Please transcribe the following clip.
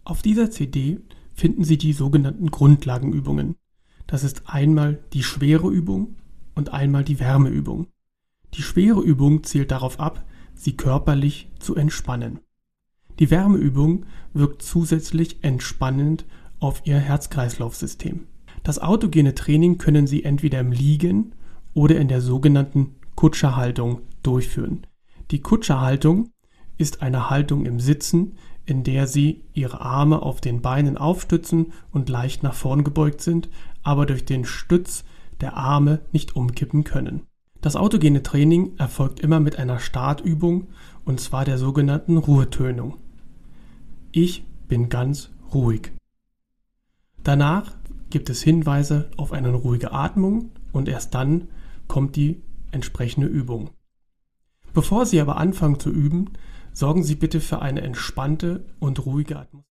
Auf dieser CD finden Sie die sogenannten Grundlagenübungen. Das ist einmal die schwere Übung und einmal die Wärmeübung. Die schwere Übung zielt darauf ab, Sie körperlich zu entspannen. Die Wärmeübung wirkt zusätzlich entspannend auf Ihr Herz-Kreislauf-System. Das autogene Training können Sie entweder im Liegen oder in der sogenannten Kutscherhaltung durchführen. Die Kutscherhaltung ist eine Haltung im Sitzen, in der Sie Ihre Arme auf den Beinen aufstützen und leicht nach vorn gebeugt sind, aber durch den Stütz der Arme nicht umkippen können. Das autogene Training erfolgt immer mit einer Startübung, und zwar der sogenannten Ruhetönung. Ich bin ganz ruhig. Danach gibt es Hinweise auf eine ruhige Atmung und erst dann kommt die entsprechende Übung. Bevor Sie aber anfangen zu üben, sorgen Sie bitte für eine entspannte und ruhige Atmosphäre.